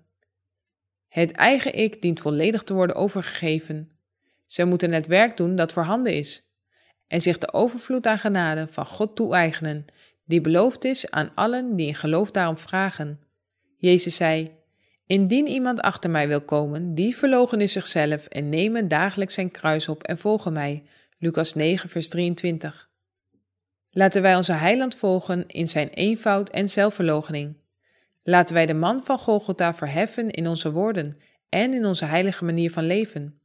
Het eigen ik dient volledig te worden overgegeven. Zij moeten het werk doen dat voorhanden is, en zich de overvloed aan genade van God toe-eigenen, die beloofd is aan allen die in geloof daarom vragen. Jezus zei: Indien iemand achter mij wil komen, die verloochene zichzelf en nemen dagelijks zijn kruis op en volgen mij. Lucas 9, vers 23. Laten wij onze Heiland volgen in zijn eenvoud en zelfverloochening. Laten wij de man van Golgotha verheffen in onze woorden en in onze heilige manier van leven.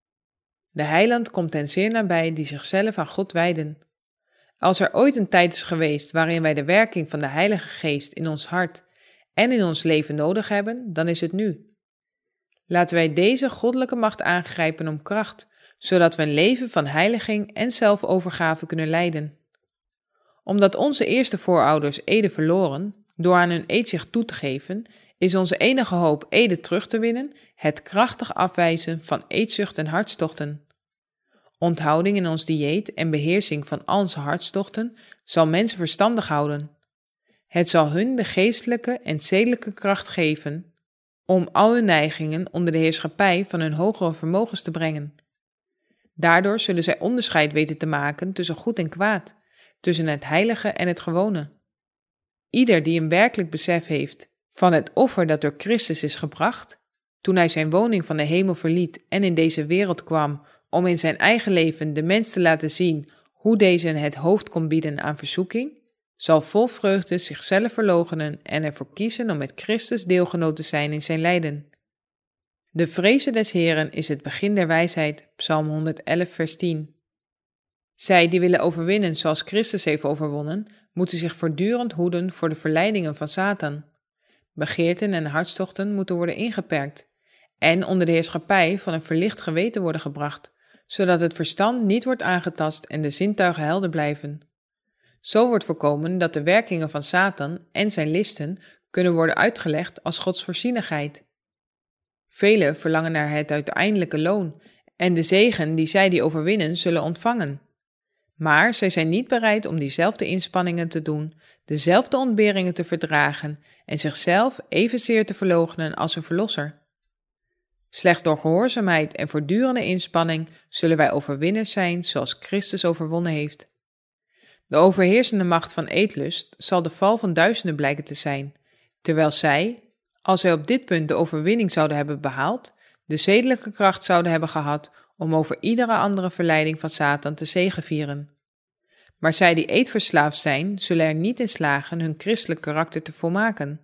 De Heiland komt hen zeer nabij die zichzelf aan God wijden. Als er ooit een tijd is geweest waarin wij de werking van de Heilige Geest in ons hart en in ons leven nodig hebben, dan is het nu. Laten wij deze goddelijke macht aangrijpen om kracht, zodat we een leven van heiliging en zelfovergave kunnen leiden. Omdat onze eerste voorouders Eden verloren, door aan hun eed zich toe te geven, is onze enige hoop Eden terug te winnen het krachtig afwijzen van eetzucht en hartstochten. Onthouding in ons dieet en beheersing van al onze hartstochten zal mensen verstandig houden. Het zal hun de geestelijke en zedelijke kracht geven om al hun neigingen onder de heerschappij van hun hogere vermogens te brengen. Daardoor zullen zij onderscheid weten te maken tussen goed en kwaad, tussen het heilige en het gewone. Ieder die een werkelijk besef heeft van het offer dat door Christus is gebracht, toen hij zijn woning van de hemel verliet en in deze wereld kwam om in zijn eigen leven de mens te laten zien hoe deze het hoofd kon bieden aan verzoeking, zal vol vreugde zichzelf verloochenen en ervoor kiezen om met Christus deelgenoot te zijn in zijn lijden. De vreze des Heeren is het begin der wijsheid, Psalm 111, vers 10. Zij die willen overwinnen zoals Christus heeft overwonnen, moeten zich voortdurend hoeden voor de verleidingen van Satan. Begeerten en hartstochten moeten worden ingeperkt en onder de heerschappij van een verlicht geweten worden gebracht, zodat het verstand niet wordt aangetast en de zintuigen helder blijven. Zo wordt voorkomen dat de werkingen van Satan en zijn listen kunnen worden uitgelegd als Gods voorzienigheid. Velen verlangen naar het uiteindelijke loon en de zegen die zij die overwinnen zullen ontvangen. Maar zij zijn niet bereid om diezelfde inspanningen te doen, dezelfde ontberingen te verdragen en zichzelf evenzeer te verloochenen als hun verlosser. Slechts door gehoorzaamheid en voortdurende inspanning zullen wij overwinners zijn zoals Christus overwonnen heeft. De overheersende macht van eetlust zal de val van duizenden blijken te zijn, terwijl zij, als zij op dit punt de overwinning zouden hebben behaald, de zedelijke kracht zouden hebben gehad om over iedere andere verleiding van Satan te zegevieren. Maar zij die eetverslaafd zijn, zullen er niet in slagen hun christelijk karakter te volmaken.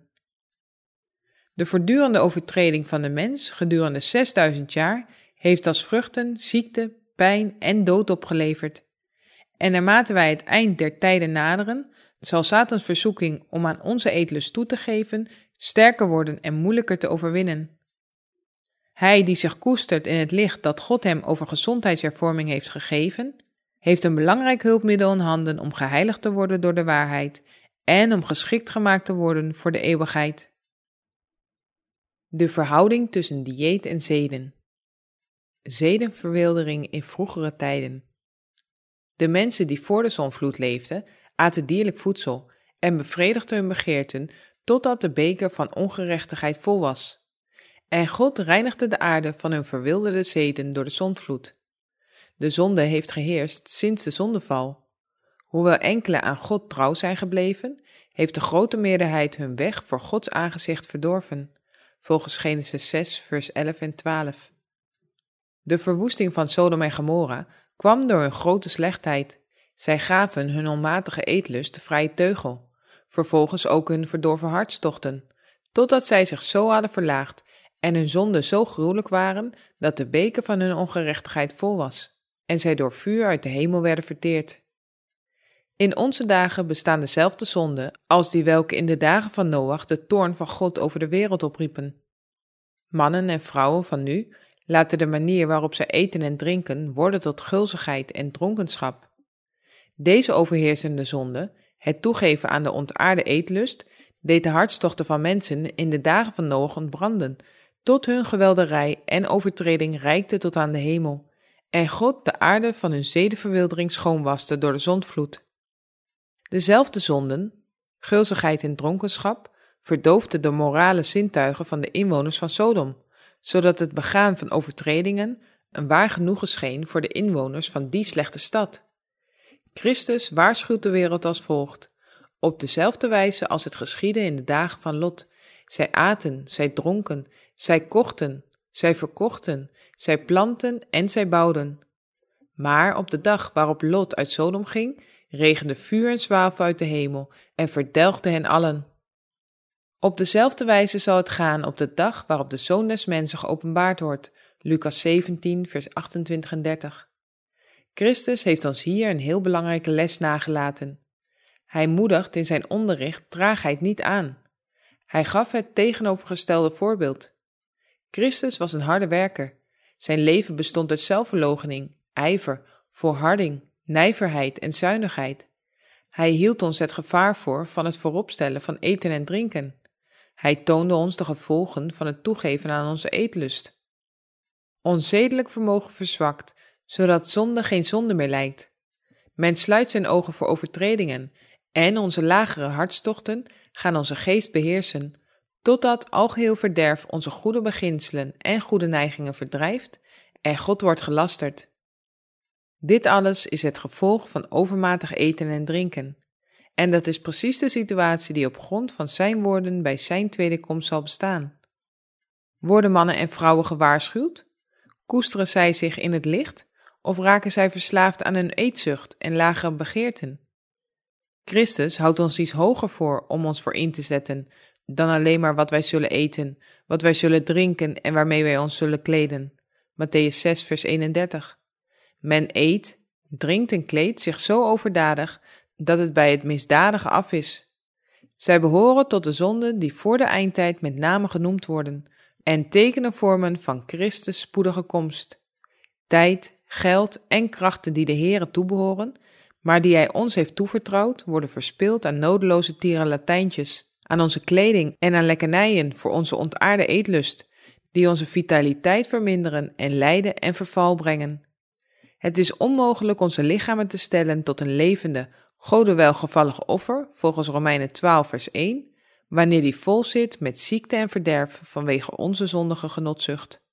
De voortdurende overtreding van de mens gedurende 6000 jaar heeft als vruchten ziekte, pijn en dood opgeleverd. En naarmate wij het eind der tijden naderen, zal Satans verzoeking om aan onze eetlust toe te geven sterker worden en moeilijker te overwinnen. Hij die zich koestert in het licht dat God hem over gezondheidshervorming heeft gegeven, heeft een belangrijk hulpmiddel in handen om geheiligd te worden door de waarheid en om geschikt gemaakt te worden voor de eeuwigheid. De verhouding tussen dieet en zeden. Zedenverwildering in vroegere tijden. De mensen die voor de zondvloed leefden, aten dierlijk voedsel en bevredigden hun begeerten totdat de beker van ongerechtigheid vol was. En God reinigde de aarde van hun verwilderde zeden door de zondvloed. De zonde heeft geheerst sinds de zondeval. Hoewel enkele aan God trouw zijn gebleven, heeft de grote meerderheid hun weg voor Gods aangezicht verdorven, volgens Genesis 6, vers 11 en 12. De verwoesting van Sodom en Gomorra kwam door hun grote slechtheid. Zij gaven hun onmatige eetlust de vrije teugel, vervolgens ook hun verdorven hartstochten, totdat zij zich zo hadden verlaagd en hun zonden zo gruwelijk waren, dat de beker van hun ongerechtigheid vol was, en zij door vuur uit de hemel werden verteerd. In onze dagen bestaan dezelfde zonden als die welke in de dagen van Noach de toorn van God over de wereld opriepen. Mannen en vrouwen van nu laten de manier waarop zij eten en drinken worden tot gulzigheid en dronkenschap. Deze overheersende zonde, het toegeven aan de ontaarde eetlust, deed de hartstochten van mensen in de dagen van Noach ontbranden, tot hun gewelderij en overtreding reikte tot aan de hemel, en God de aarde van hun zedenverwildering schoonwaste door de zondvloed. Dezelfde zonden, gulzigheid en dronkenschap, verdoofden de morale zintuigen van de inwoners van Sodom, zodat het begaan van overtredingen een waar genoegen scheen voor de inwoners van die slechte stad. Christus waarschuwt de wereld als volgt: op dezelfde wijze als het geschiedde in de dagen van Lot. Zij aten, zij dronken, zij kochten, zij verkochten, zij planten en zij bouwden. Maar op de dag waarop Lot uit Sodom ging, regende vuur en zwavel uit de hemel en verdelgde hen allen. Op dezelfde wijze zal het gaan op de dag waarop de Zoon des Mensen geopenbaard wordt. Lucas 17, vers 28 en 30. Christus heeft ons hier een heel belangrijke les nagelaten. Hij moedigt in zijn onderricht traagheid niet aan. Hij gaf het tegenovergestelde voorbeeld. Christus was een harde werker. Zijn leven bestond uit zelfverloochening, ijver, volharding, nijverheid en zuinigheid. Hij hield ons het gevaar voor van het vooropstellen van eten en drinken. Hij toonde ons de gevolgen van het toegeven aan onze eetlust. Ons zedelijk vermogen verzwakt, zodat zonde geen zonde meer lijkt. Men sluit zijn ogen voor overtredingen en onze lagere hartstochten gaan onze geest beheersen, totdat algeheel verderf onze goede beginselen en goede neigingen verdrijft en God wordt gelasterd. Dit alles is het gevolg van overmatig eten en drinken. En dat is precies de situatie die op grond van zijn woorden bij zijn tweede komst zal bestaan. Worden mannen en vrouwen gewaarschuwd? Koesteren zij zich in het licht? Of raken zij verslaafd aan hun eetzucht en lagere begeerten? Christus houdt ons iets hoger voor om ons voor in te zetten dan alleen maar wat wij zullen eten, wat wij zullen drinken en waarmee wij ons zullen kleden. Mattheüs 6, vers 31. Men eet, drinkt en kleedt zich zo overdadig dat het bij het misdadige af is. Zij behoren tot de zonden die voor de eindtijd met name genoemd worden en tekenen vormen van Christus' spoedige komst. Tijd, geld en krachten die de Heere toebehoren, maar die Hij ons heeft toevertrouwd, worden verspild aan nodeloze tierenlatijntjes, aan onze kleding en aan lekkernijen voor onze ontaarde eetlust, die onze vitaliteit verminderen en lijden en verval brengen. Het is onmogelijk onze lichamen te stellen tot een levende, Gode welgevallig offer, volgens Romeinen 12 vers 1, wanneer die vol zit met ziekte en verderf vanwege onze zondige genotzucht.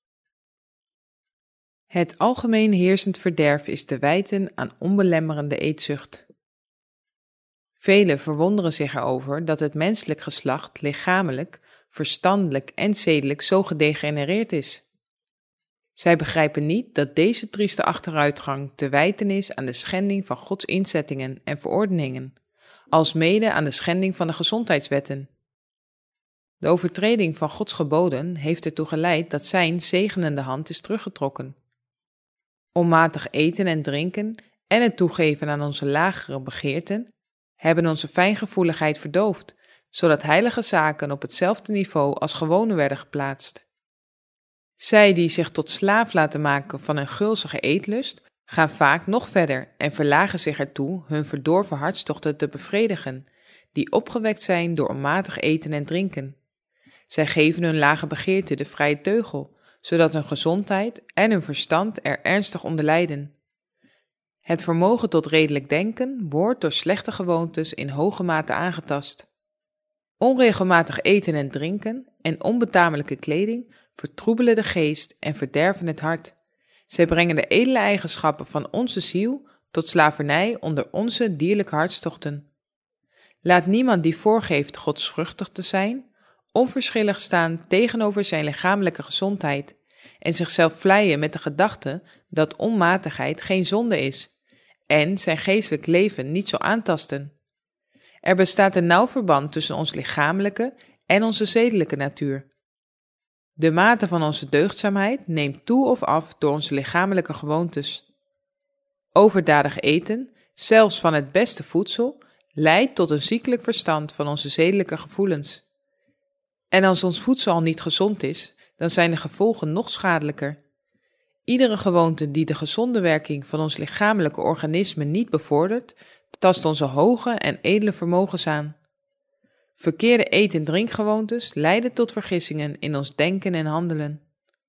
Het algemeen heersend verderf is te wijten aan onbelemmerende eetzucht. Velen verwonderen zich erover dat het menselijk geslacht lichamelijk, verstandelijk en zedelijk zo gedegenereerd is. Zij begrijpen niet dat deze trieste achteruitgang te wijten is aan de schending van Gods inzettingen en verordeningen, alsmede aan de schending van de gezondheidswetten. De overtreding van Gods geboden heeft ertoe geleid dat zijn zegenende hand is teruggetrokken. Onmatig eten en drinken en het toegeven aan onze lagere begeerten hebben onze fijngevoeligheid verdoofd, zodat heilige zaken op hetzelfde niveau als gewone werden geplaatst. Zij die zich tot slaaf laten maken van een gulzige eetlust, gaan vaak nog verder en verlagen zich ertoe hun verdorven hartstochten te bevredigen, die opgewekt zijn door onmatig eten en drinken. Zij geven hun lage begeerte de vrije teugel, zodat hun gezondheid en hun verstand er ernstig onder lijden. Het vermogen tot redelijk denken wordt door slechte gewoontes in hoge mate aangetast. Onregelmatig eten en drinken en onbetamelijke kleding vertroebelen de geest en verderven het hart. Zij brengen de edele eigenschappen van onze ziel tot slavernij onder onze dierlijke hartstochten. Laat niemand die voorgeeft godsvruchtig te zijn, onverschillig staan tegenover zijn lichamelijke gezondheid en zichzelf vleien met de gedachte dat onmatigheid geen zonde is en zijn geestelijk leven niet zal aantasten. Er bestaat een nauw verband tussen ons lichamelijke en onze zedelijke natuur. De mate van onze deugdzaamheid neemt toe of af door onze lichamelijke gewoontes. Overdadig eten, zelfs van het beste voedsel, leidt tot een ziekelijk verstand van onze zedelijke gevoelens. En als ons voedsel al niet gezond is, dan zijn de gevolgen nog schadelijker. Iedere gewoonte die de gezonde werking van ons lichamelijke organisme niet bevordert, tast onze hoge en edele vermogens aan. Verkeerde eet- en drinkgewoontes leiden tot vergissingen in ons denken en handelen.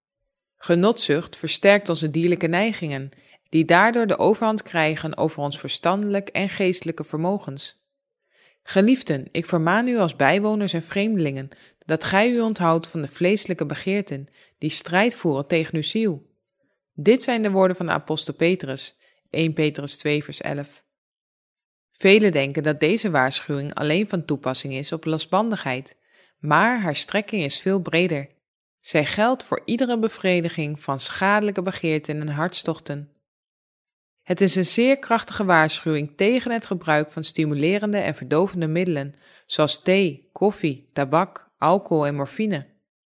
Genotzucht versterkt onze dierlijke neigingen, die daardoor de overhand krijgen over ons verstandelijk en geestelijke vermogens. Geliefden, ik vermaan u als bijwoners en vreemdelingen, dat gij u onthoudt van de vleeselijke begeerten, die strijd voeren tegen uw ziel. Dit zijn de woorden van de apostel Petrus, 1 Petrus 2 vers 11. Velen denken dat deze waarschuwing alleen van toepassing is op lastbandigheid, maar haar strekking is veel breder. Zij geldt voor iedere bevrediging van schadelijke begeerten en hartstochten. Het is een zeer krachtige waarschuwing tegen het gebruik van stimulerende en verdovende middelen, zoals thee, koffie, tabak, alcohol en morfine.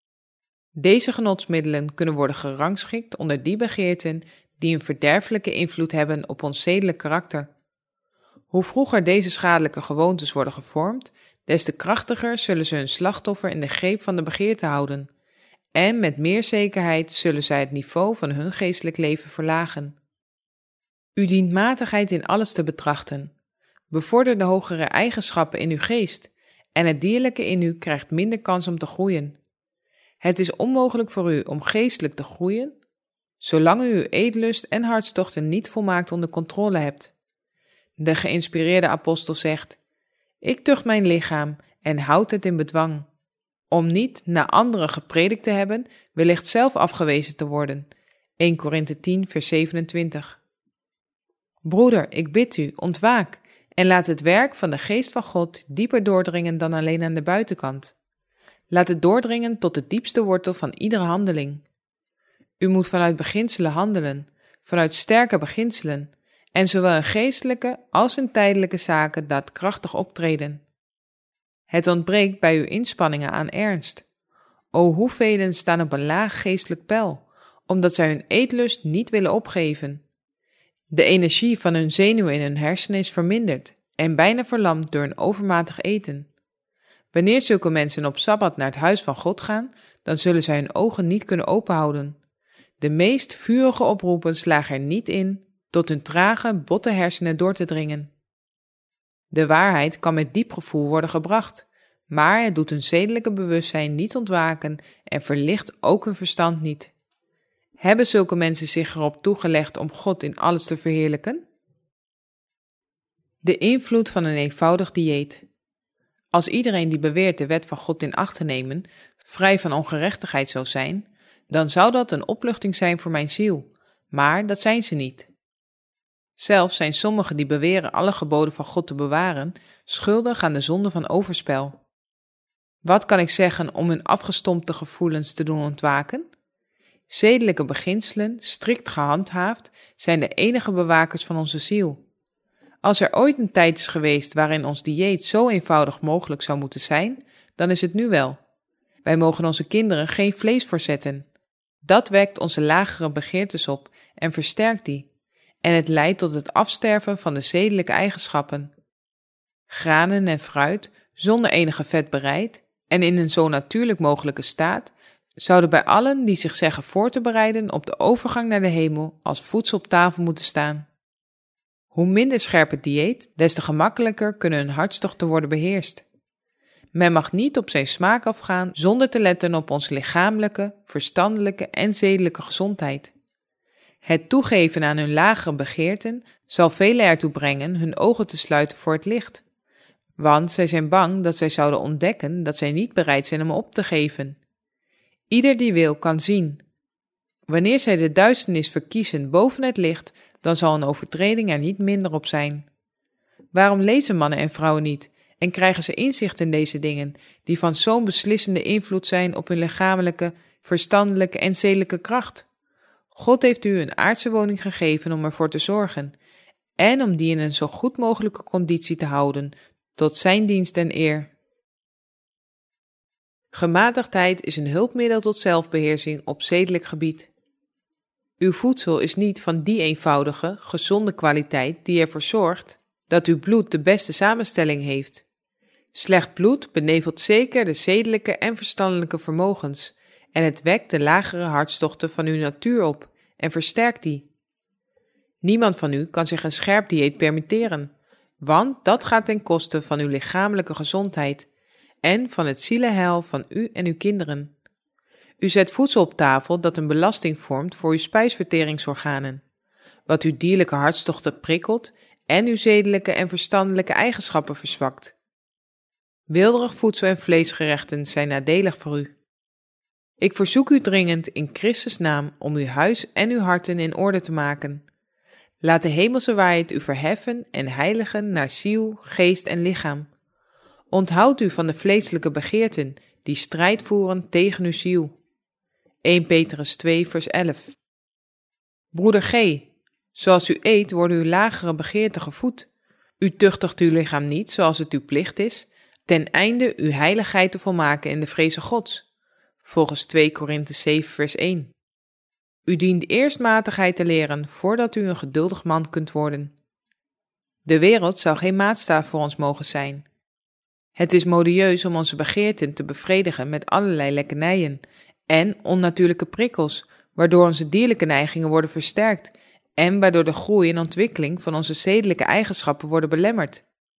Deze genotsmiddelen kunnen worden gerangschikt onder die begeerten die een verderfelijke invloed hebben op ons zedelijk karakter. Hoe vroeger deze schadelijke gewoontes worden gevormd, des te krachtiger zullen ze hun slachtoffer in de greep van de begeerte houden, en met meer zekerheid zullen zij het niveau van hun geestelijk leven verlagen. U dient matigheid in alles te betrachten. Bevorder de hogere eigenschappen in uw geest, en het dierlijke in u krijgt minder kans om te groeien. Het is onmogelijk voor u om geestelijk te groeien, zolang u uw eetlust en hartstochten niet volmaakt onder controle hebt. De geïnspireerde apostel zegt: ik tucht mijn lichaam en houd het in bedwang, om niet naar anderen gepredikt te hebben, wellicht zelf afgewezen te worden. 1 Korinthe 10 vers 27. Broeder, ik bid u, ontwaak en laat het werk van de geest van God dieper doordringen dan alleen aan de buitenkant. Laat het doordringen tot de diepste wortel van iedere handeling. U moet vanuit beginselen handelen, vanuit sterke beginselen, en zowel in geestelijke als in tijdelijke zaken daadkrachtig optreden. Het ontbreekt bij uw inspanningen aan ernst. O, hoevelen staan op een laag geestelijk peil, omdat zij hun eetlust niet willen opgeven. De energie van hun zenuwen in hun hersenen is verminderd en bijna verlamd door een overmatig eten. Wanneer zulke mensen op Sabbat naar het huis van God gaan, dan zullen zij hun ogen niet kunnen openhouden. De meest vurige oproepen slagen er niet in tot hun trage, botte hersenen door te dringen. De waarheid kan met diep gevoel worden gebracht, maar het doet hun zedelijke bewustzijn niet ontwaken en verlicht ook hun verstand niet. Hebben zulke mensen zich erop toegelegd om God in alles te verheerlijken? De invloed van een eenvoudig dieet. Als iedereen die beweert de wet van God in acht te nemen, vrij van ongerechtigheid zou zijn, dan zou dat een opluchting zijn voor mijn ziel, maar dat zijn ze niet. Zelfs zijn sommigen die beweren alle geboden van God te bewaren, schuldig aan de zonde van overspel. Wat kan ik zeggen om hun afgestompte gevoelens te doen ontwaken? Zedelijke beginselen, strikt gehandhaafd, zijn de enige bewakers van onze ziel. Als er ooit een tijd is geweest waarin ons dieet zo eenvoudig mogelijk zou moeten zijn, dan is het nu wel. Wij mogen onze kinderen geen vlees voorzetten. Dat wekt onze lagere begeertes op en versterkt die. En het leidt tot het afsterven van de zedelijke eigenschappen. Granen en fruit, zonder enige vet bereid en in een zo natuurlijk mogelijke staat, zouden bij allen die zich zeggen voor te bereiden op de overgang naar de hemel als voedsel op tafel moeten staan. Hoe minder scherp het dieet, des te gemakkelijker kunnen hun hartstochten worden beheerst. Men mag niet op zijn smaak afgaan zonder te letten op onze lichamelijke, verstandelijke en zedelijke gezondheid. Het toegeven aan hun lagere begeerten zal velen ertoe brengen hun ogen te sluiten voor het licht, want zij zijn bang dat zij zouden ontdekken dat zij niet bereid zijn om op te geven. Ieder die wil kan zien. Wanneer zij de duisternis verkiezen boven het licht, dan zal een overtreding er niet minder op zijn. Waarom lezen mannen en vrouwen niet en krijgen ze inzicht in deze dingen, die van zo'n beslissende invloed zijn op hun lichamelijke, verstandelijke en zedelijke kracht? God heeft u een aardse woning gegeven om ervoor te zorgen en om die in een zo goed mogelijke conditie te houden, tot zijn dienst en eer. Gematigdheid is een hulpmiddel tot zelfbeheersing op zedelijk gebied. Uw voedsel is niet van die eenvoudige, gezonde kwaliteit die ervoor zorgt dat uw bloed de beste samenstelling heeft. Slecht bloed benevelt zeker de zedelijke en verstandelijke vermogens en het wekt de lagere hartstochten van uw natuur op en versterkt die. Niemand van u kan zich een scherp dieet permitteren, want dat gaat ten koste van uw lichamelijke gezondheid en van het zielenheil van u en uw kinderen. U zet voedsel op tafel dat een belasting vormt voor uw spijsverteringsorganen, wat uw dierlijke hartstochten prikkelt en uw zedelijke en verstandelijke eigenschappen verzwakt. Weelderig voedsel en vleesgerechten zijn nadelig voor u. Ik verzoek u dringend in Christus' naam om uw huis en uw harten in orde te maken. Laat de hemelse waarheid u verheffen en heiligen naar ziel, geest en lichaam. Onthoud u van de vleeselijke begeerten die strijd voeren tegen uw ziel. 1 Petrus 2 vers 11. Broeder G, zoals u eet worden uw lagere begeerten gevoed. U tuchtigt uw lichaam niet zoals het uw plicht is, ten einde uw heiligheid te volmaken in de vreze Gods. Volgens 2 Korinthe 7 vers 1. U dient eerst matigheid te leren voordat u een geduldig man kunt worden. De wereld zou geen maatstaf voor ons mogen zijn. Het is modieus om onze begeerten te bevredigen met allerlei lekkernijen en onnatuurlijke prikkels, waardoor onze dierlijke neigingen worden versterkt en waardoor de groei en ontwikkeling van onze zedelijke eigenschappen worden belemmerd.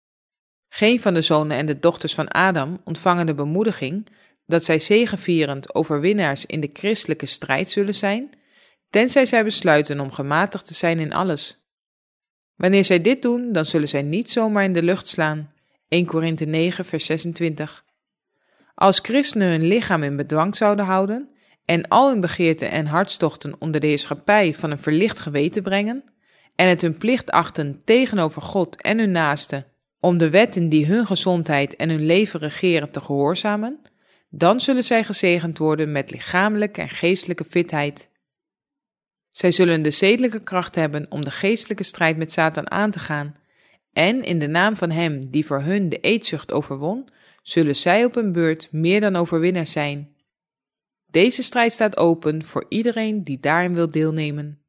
Geen van de zonen en de dochters van Adam ontvangen de bemoediging dat zij zegevierend overwinnaars in de christelijke strijd zullen zijn, tenzij zij besluiten om gematigd te zijn in alles. Wanneer zij dit doen, dan zullen zij niet zomaar in de lucht slaan. 1 Korinthe 9 vers 26. Als christenen hun lichaam in bedwang zouden houden en al hun begeerten en hartstochten onder de heerschappij van een verlicht geweten brengen en het hun plicht achten tegenover God en hun naaste om de wetten die hun gezondheid en hun leven regeren te gehoorzamen, dan zullen zij gezegend worden met lichamelijke en geestelijke fitheid. Zij zullen de zedelijke kracht hebben om de geestelijke strijd met Satan aan te gaan, en in de naam van hem die voor hun de eetzucht overwon, zullen zij op hun beurt meer dan overwinnaars zijn. Deze strijd staat open voor iedereen die daarin wil deelnemen.